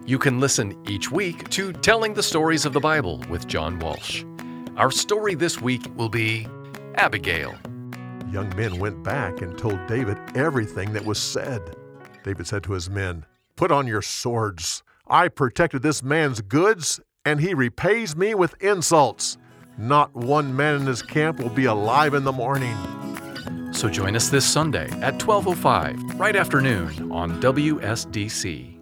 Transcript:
You can listen each week to Telling the Stories of the Bible with John Walsh. Our story this week will be Abigail. Young men went back and told David everything that was said. David said to his men, "Put on your swords. I protected this man's goods, and he repays me with insults. Not one man in his camp will be alive in the morning." So join us this Sunday at 12:05, right after noon on WSDC.